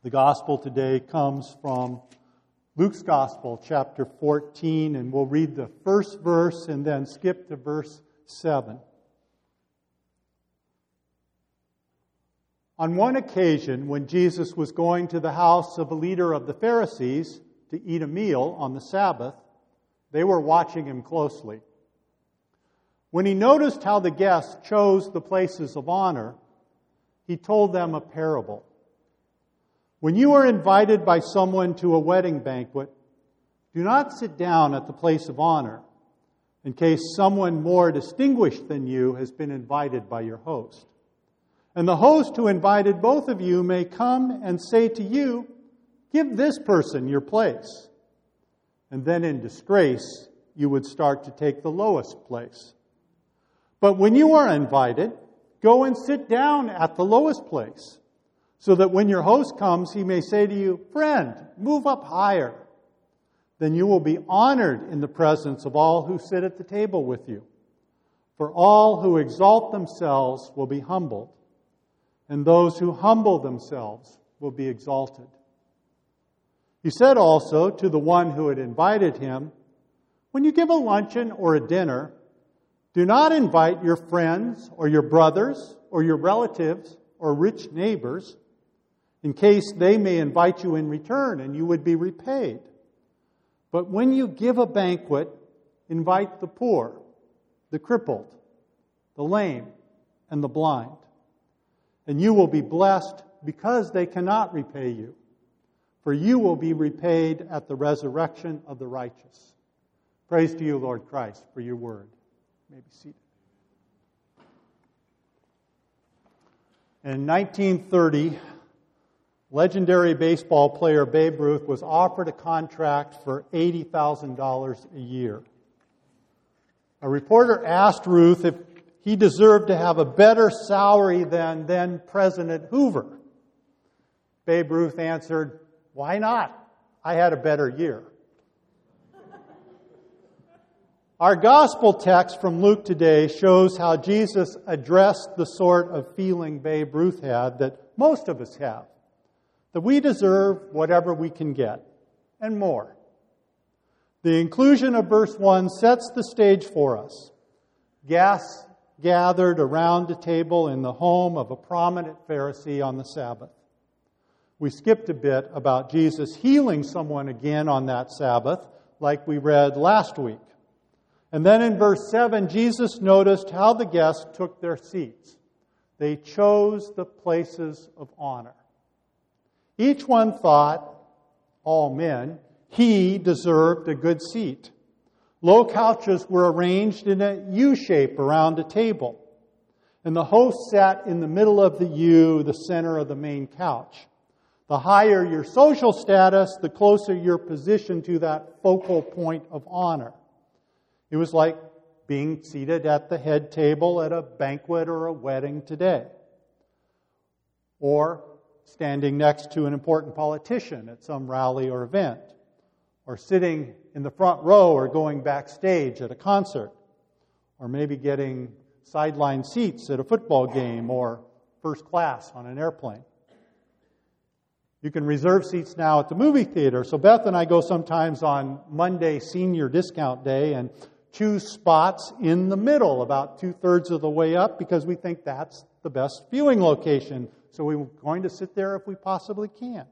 The gospel today comes from Luke's Gospel, chapter 14, and we'll read the first verse and then skip to verse 7. On one occasion, when Jesus was going to the house of a leader of the Pharisees to eat a meal on the Sabbath, they were watching him closely. When he noticed how the guests chose the places of honor, he told them a parable. When you are invited by someone to a wedding banquet, do not sit down at the place of honor, in case someone more distinguished than you has been invited by your host. And the host who invited both of you may come and say to you, "Give this person your place." And then in disgrace, you would start to take the lowest place. But when you are invited, go and sit down at the lowest place, so that when your host comes, he may say to you, "Friend, move up higher." Then you will be honored in the presence of all who sit at the table with you. For all who exalt themselves will be humbled, and those who humble themselves will be exalted. He said also to the one who had invited him, "When you give a luncheon or a dinner, do not invite your friends or your brothers or your relatives or rich neighbors, in case they may invite you in return and you would be repaid. But when you give a banquet, invite the poor, the crippled, the lame, and the blind. And you will be blessed because they cannot repay you, for you will be repaid at the resurrection of the righteous." Praise to you, Lord Christ, for your word. You may be seated. In 1930, legendary baseball player Babe Ruth was offered a contract for $80,000 a year. A reporter asked Ruth if he deserved to have a better salary than then President Hoover. Babe Ruth answered, "Why not? I had a better year." Our gospel text from Luke today shows how Jesus addressed the sort of feeling Babe Ruth had that most of us have, that we deserve whatever we can get, and more. The inclusion of verse 1 sets the stage for us. Guests gathered around a table in the home of a prominent Pharisee on the Sabbath. We skipped a bit about Jesus healing someone again on that Sabbath, like we read last week. And then in verse 7, Jesus noticed how the guests took their seats. They chose the places of honor. Each one thought, all men, he deserved a good seat. Low couches were arranged in a U shape around a table, and the host sat in the middle of the U, the center of the main couch. The higher your social status, the closer your position to that focal point of honor. It was like being seated at the head table at a banquet or a wedding today, or standing next to an important politician at some rally or event, or sitting in the front row or going backstage at a concert, or maybe getting sideline seats at a football game or first class on an airplane. You can reserve seats now at the movie theater. So Beth and I go sometimes on Monday senior discount day and choose spots in the middle, about 2/3 of the way up, because we think that's the best viewing location. So we're going to sit there if we possibly can.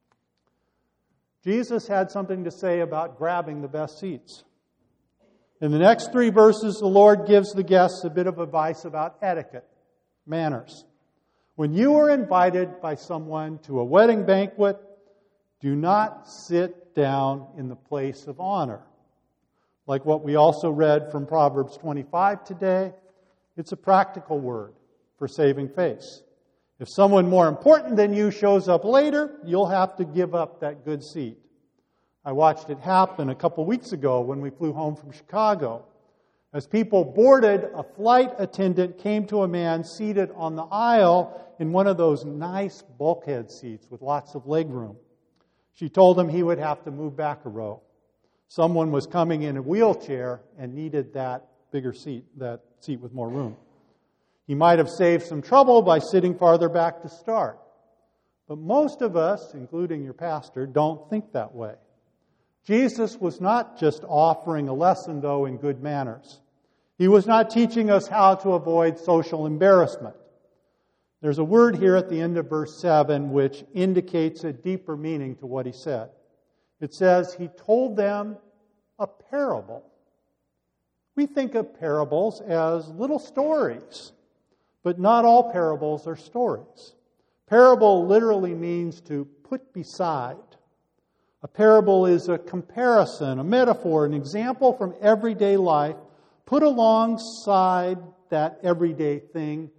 Jesus had something to say about grabbing the best seats. In the next 3 verses, the Lord gives the guests a bit of advice about etiquette, manners. When you are invited by someone to a wedding banquet, do not sit down in the place of honor. Like what we also read from Proverbs 25 today, it's a practical word for saving face. If someone more important than you shows up later, you'll have to give up that good seat. I watched it happen a couple weeks ago when we flew home from Chicago. As people boarded, a flight attendant came to a man seated on the aisle in one of those nice bulkhead seats with lots of leg room. She told him he would have to move back a row. Someone was coming in a wheelchair and needed that bigger seat, that seat with more room. He might have saved some trouble by sitting farther back to start. But most of us, including your pastor, don't think that way. Jesus was not just offering a lesson, though, in good manners. He was not teaching us how to avoid social embarrassment. There's a word here at the end of verse 7 which indicates a deeper meaning to what he said. It says, he told them a parable. We think of parables as little stories, but not all parables are stories. Parable literally means to put beside. A parable is a comparison, a metaphor, an example from everyday life put alongside that everyday thing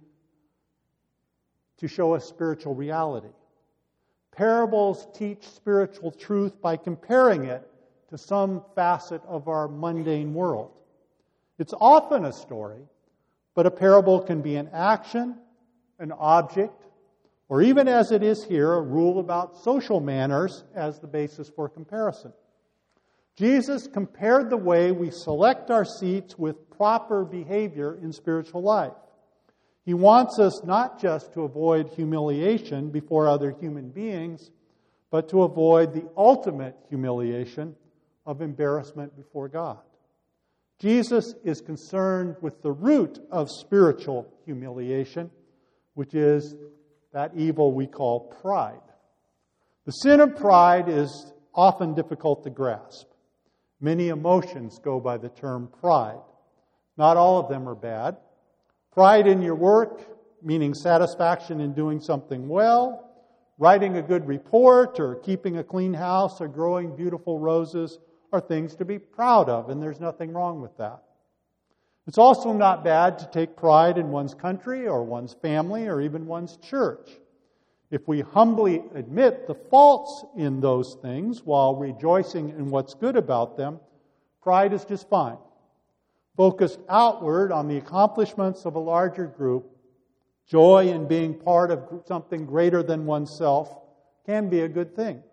to show us spiritual reality. Parables teach spiritual truth by comparing it to some facet of our mundane world. It's often a story, but a parable can be an action, an object, or even as it is here, a rule about social manners as the basis for comparison. Jesus compared the way we select our seats with proper behavior in spiritual life. He wants us not just to avoid humiliation before other human beings, but to avoid the ultimate humiliation of embarrassment before God. Jesus is concerned with the root of spiritual humiliation, which is that evil we call pride. The sin of pride is often difficult to grasp. Many emotions go by the term pride. Not all of them are bad. Pride in your work, meaning satisfaction in doing something well, writing a good report, or keeping a clean house, or growing beautiful roses, are things to be proud of, and there's nothing wrong with that. It's also not bad to take pride in one's country, or one's family, or even one's church. If we humbly admit the faults in those things while rejoicing in what's good about them, pride is just fine. Focused outward on the accomplishments of a larger group, joy in being part of something greater than oneself can be a good thing.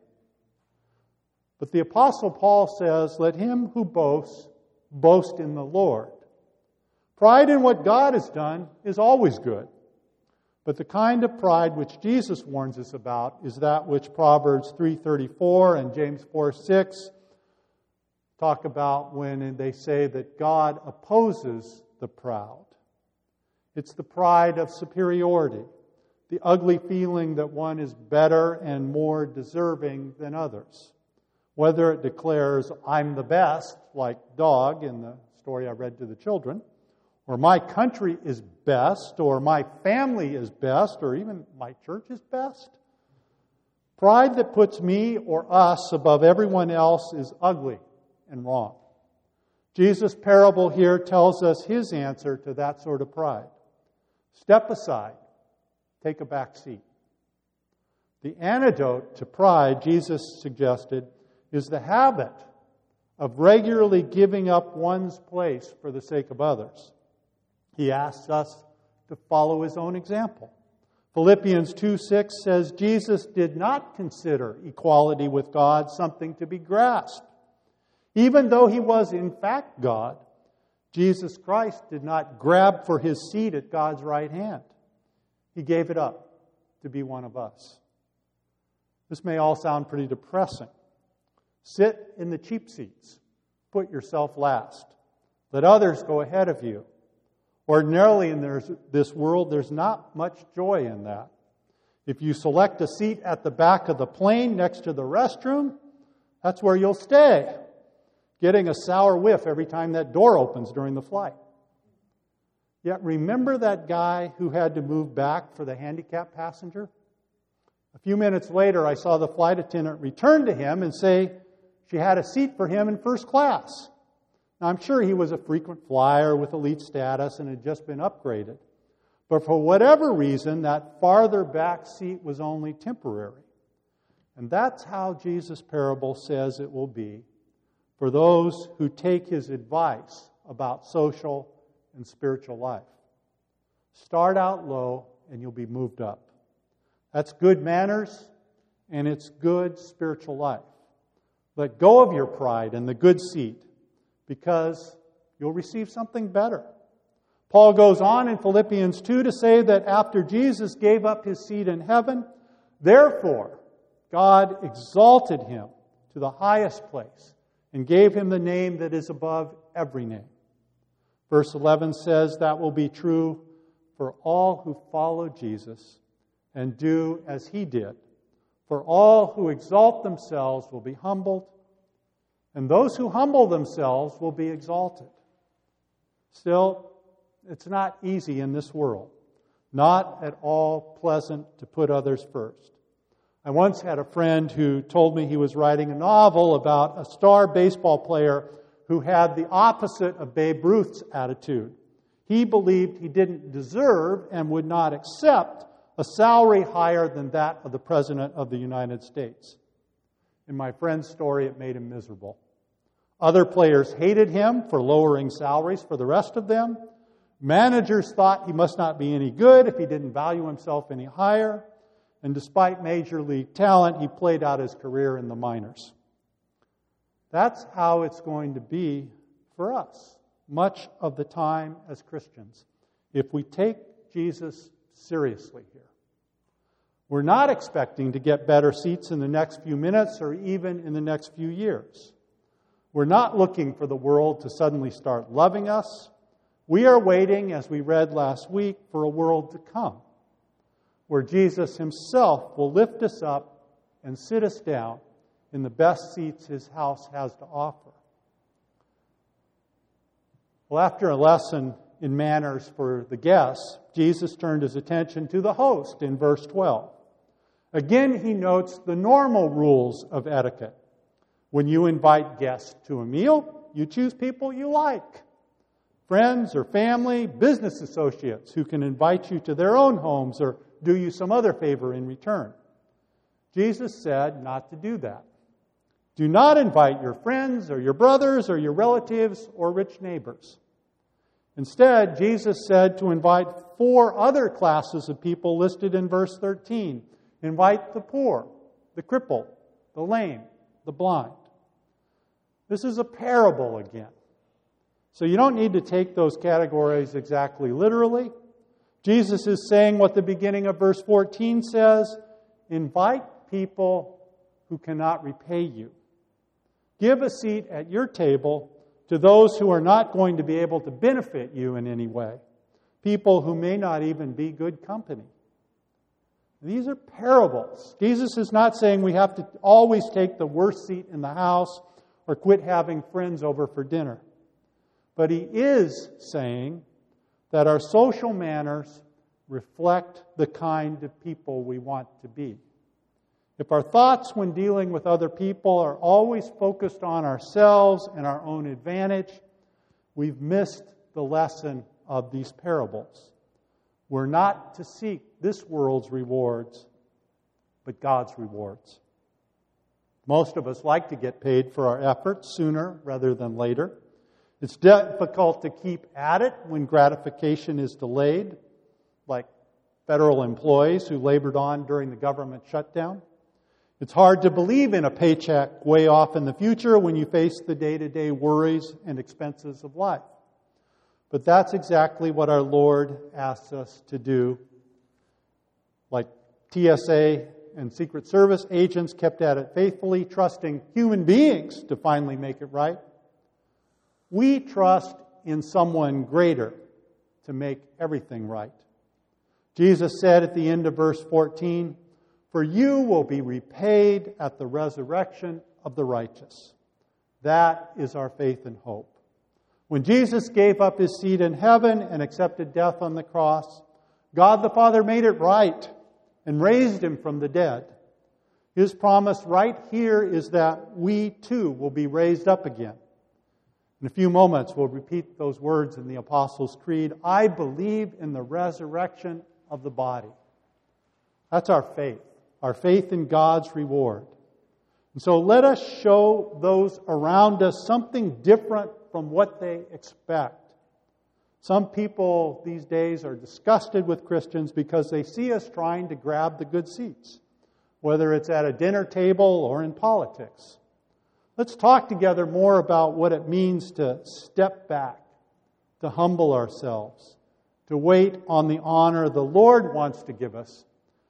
But the Apostle Paul says, let him who boasts, boast in the Lord. Pride in what God has done is always good. But the kind of pride which Jesus warns us about is that which Proverbs 3:34 and James 4:6 talk about when they say that God opposes the proud. It's the pride of superiority, the ugly feeling that one is better and more deserving than others. Whether it declares, I'm the best, like Dog in the story I read to the children, or my country is best, or my family is best, or even my church is best. Pride that puts me or us above everyone else is ugly and wrong. Jesus' parable here tells us his answer to that sort of pride. Step aside. Take a back seat. The antidote to pride, Jesus suggested, is the habit of regularly giving up one's place for the sake of others. He asks us to follow his own example. Philippians 2:6 says, Jesus did not consider equality with God something to be grasped. Even though he was in fact God, Jesus Christ did not grab for his seat at God's right hand. He gave it up to be one of us. This may all sound pretty depressing. Sit in the cheap seats. Put yourself last. Let others go ahead of you. Ordinarily in this world, there's not much joy in that. If you select a seat at the back of the plane next to the restroom, that's where you'll stay, getting a sour whiff every time that door opens during the flight. Yet remember that guy who had to move back for the handicapped passenger? A few minutes later, I saw the flight attendant return to him and say she had a seat for him in first class. Now, I'm sure he was a frequent flyer with elite status and had just been upgraded. But for whatever reason, that farther back seat was only temporary. And that's how Jesus' parable says it will be for those who take his advice about social and spiritual life. Start out low and you'll be moved up. That's good manners and it's good spiritual life. Let go of your pride and the good seat, because you'll receive something better. Paul goes on in Philippians 2 to say that after Jesus gave up his seat in heaven, Therefore, God exalted him to the highest place and gave him the name that is above every name. Verse 11 says that will be true for all who follow Jesus and do as he did. For all who exalt themselves will be humbled, and those who humble themselves will be exalted. Still, it's not easy in this world. Not at all pleasant to put others first. I once had a friend who told me he was writing a novel about a star baseball player who had the opposite of Babe Ruth's attitude. He believed he didn't deserve and would not accept a salary higher than that of the President of the United States. In my friend's story, it made him miserable. Other players hated him for lowering salaries for the rest of them. Managers thought he must not be any good if he didn't value himself any higher. And despite major league talent, he played out his career in the minors. That's how it's going to be for us much of the time as Christians, if we take Jesus seriously here. We're not expecting to get better seats in the next few minutes or even in the next few years. We're not looking for the world to suddenly start loving us. We are waiting, as we read last week, for a world to come, where Jesus himself will lift us up and sit us down in the best seats his house has to offer. Well, after a lesson in manners for the guests, Jesus turned his attention to the host in verse 12. Again, he notes the normal rules of etiquette. When you invite guests to a meal, you choose people you like. Friends or family, business associates who can invite you to their own homes or do you some other favor in return. Jesus said not to do that. Do not invite your friends or your brothers or your relatives or rich neighbors. Instead, Jesus said to invite 4 other classes of people listed in verse 13. Invite the poor, the crippled, the lame, the blind. This is a parable again. So you don't need to take those categories exactly literally. Jesus is saying what the beginning of verse 14 says. Invite people who cannot repay you. Give a seat at your table to those who are not going to be able to benefit you in any way. People who may not even be good company. These are parables. Jesus is not saying we have to always take the worst seat in the house or quit having friends over for dinner. But he is saying that our social manners reflect the kind of people we want to be. If our thoughts when dealing with other people are always focused on ourselves and our own advantage, we've missed the lesson of these parables. We're not to seek this world's rewards, but God's rewards. Most of us like to get paid for our efforts sooner rather than later. It's difficult to keep at it when gratification is delayed, like federal employees who labored on during the government shutdown. It's hard to believe in a paycheck way off in the future when you face the day-to-day worries and expenses of life. But that's exactly what our Lord asks us to do. Like TSA and Secret Service agents kept at it faithfully, trusting human beings to finally make it right. We trust in someone greater to make everything right. Jesus said at the end of verse 14, "For you will be repaid at the resurrection of the righteous." That is our faith and hope. When Jesus gave up his seat in heaven and accepted death on the cross, God the Father made it right and raised him from the dead. His promise right here is that we too will be raised up again. In a few moments, we'll repeat those words in the Apostles' Creed. I believe in the resurrection of the body. That's our faith in God's reward. And so let us show those around us something different from what they expect. Some people these days are disgusted with Christians because they see us trying to grab the good seats, whether it's at a dinner table or in politics. Let's talk together more about what it means to step back, to humble ourselves, to wait on the honor the Lord wants to give us,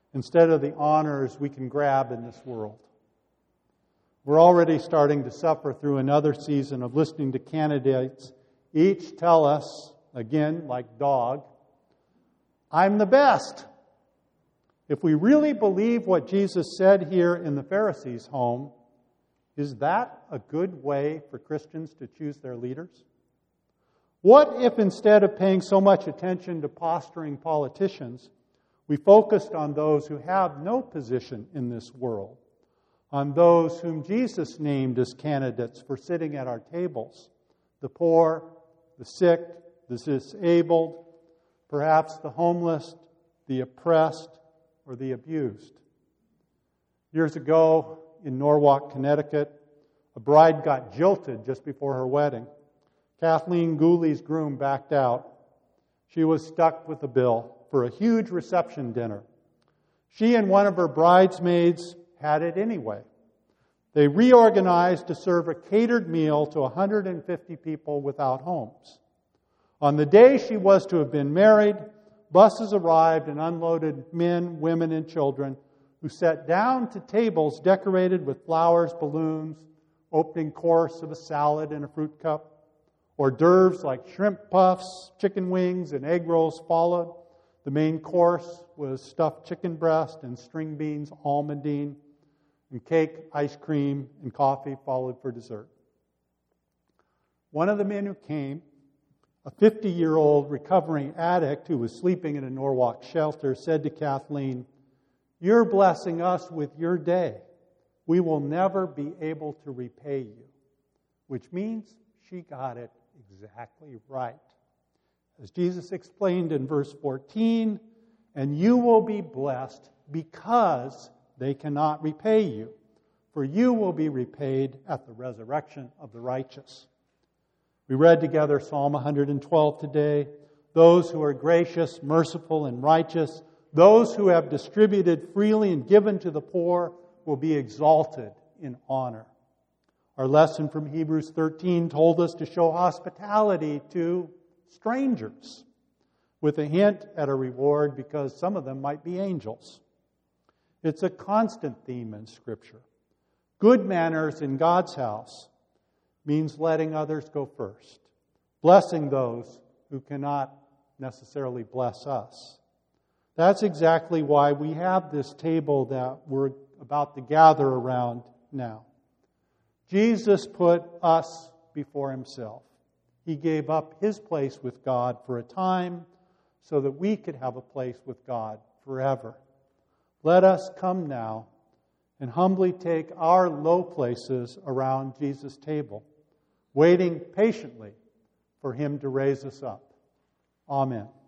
instead of the honors we can grab in this world. We're already starting to suffer through another season of listening to candidates each tell us, again, like dog, I'm the best. If we really believe what Jesus said here in the Pharisees' home, is that a good way for Christians to choose their leaders? What if instead of paying so much attention to posturing politicians, we focused on those who have no position in this world, on those whom Jesus named as candidates for sitting at our tables, the poor, the sick, the disabled, perhaps the homeless, the oppressed, or the abused? Years ago in Norwalk, Connecticut, a bride got jilted just before her wedding. Kathleen Gooley's groom backed out. She was stuck with a bill for a huge reception dinner. She and one of her bridesmaids had it anyway. They reorganized to serve a catered meal to 150 people without homes. On the day she was to have been married, buses arrived and unloaded men, women, and children who sat down to tables decorated with flowers, balloons, opening course of a salad and a fruit cup. Hors d'oeuvres like shrimp puffs, chicken wings, and egg rolls followed. The main course was stuffed chicken breast and string beans, almondine, and cake, ice cream, and coffee followed for dessert. One of the men who came, a 50-year-old recovering addict who was sleeping in a Norwalk shelter, said to Kathleen, "You're blessing us with your day. We will never be able to repay you." Which means she got it exactly right. As Jesus explained in verse 14, "And you will be blessed because they cannot repay you, for you will be repaid at the resurrection of the righteous." We read together Psalm 112 today. Those who are gracious, merciful, and righteous, those who have distributed freely and given to the poor, will be exalted in honor. Our lesson from Hebrews 13 told us to show hospitality to strangers, with a hint at a reward because some of them might be angels. It's a constant theme in Scripture. Good manners in God's house means letting others go first, blessing those who cannot necessarily bless us. That's exactly why we have this table that we're about to gather around now. Jesus put us before Himself. He gave up His place with God for a time so that we could have a place with God forever. Let us come now and humbly take our low places around Jesus' table, waiting patiently for Him to raise us up. Amen.